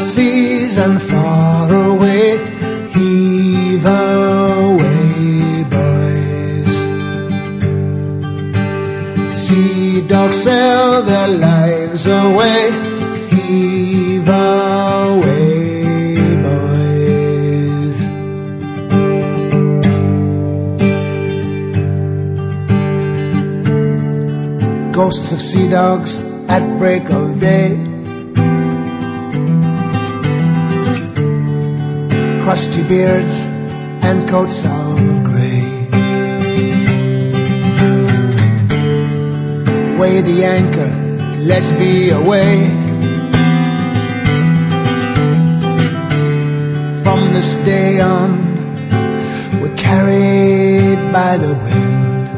seas and far away, heave away, boys. Sea dogs sail their lives away, heave away, boys. Ghosts of sea dogs at break of day, crusty beards and coats of grey. Weigh the anchor, let's be away. From this day on, we're carried by the wind,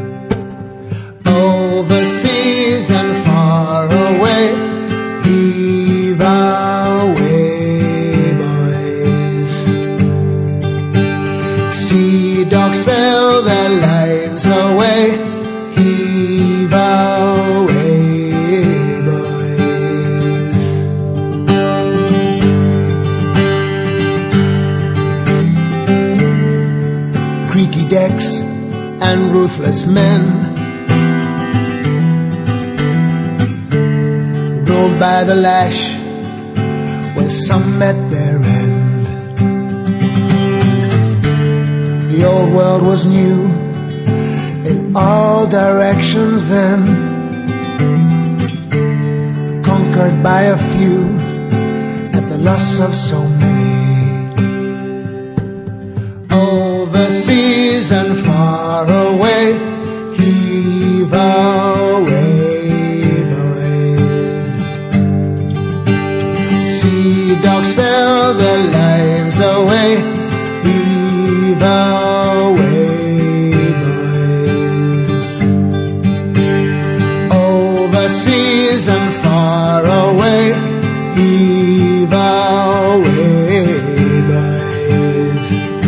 over seas and far away, heave away, boys. Sea dogs sail their lives away, heave away, boys. Creaky decks and ruthless men, ruled by the lash, where some met their end. The old world was new in all directions then, conquered by a few at the loss of so many. Over seas and far away, heave away, boys. Sea dogs sail their lives away, heave away, boys. Over seas and far away, heave away, boys.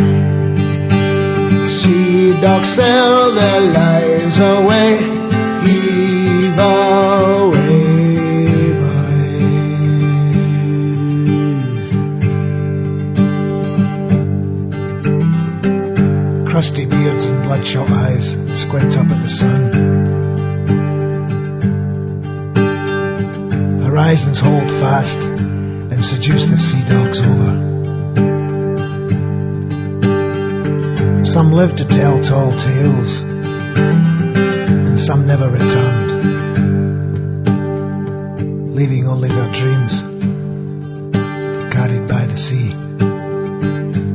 Sea dogs sail their lives away, heave away, boys. Crusty beards and bloodshot eyes squint up at the sun. Horizons hold fast and seduce the sea dogs over. Some live to tell tall tales, and some never returned, leaving only their dreams carried by the sea.